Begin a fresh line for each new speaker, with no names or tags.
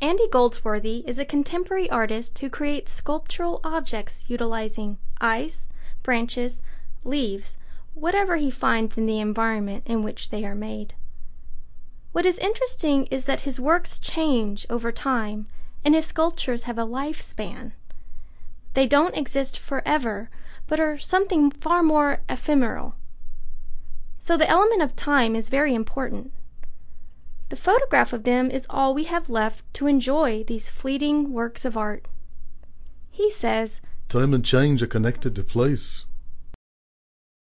Andy Goldsworthy is a contemporary artist who creates sculptural objects utilizing ice, branches, leaves, whatever he finds in the environment in which they are made. What is interesting is that his works change over time, and his sculptures have a lifespan. They don't exist forever, but are something far more ephemeral. So the element of time is very important. The photograph of them is all we have left to enjoy these fleeting works of art. He says,
"Time and change are connected to place.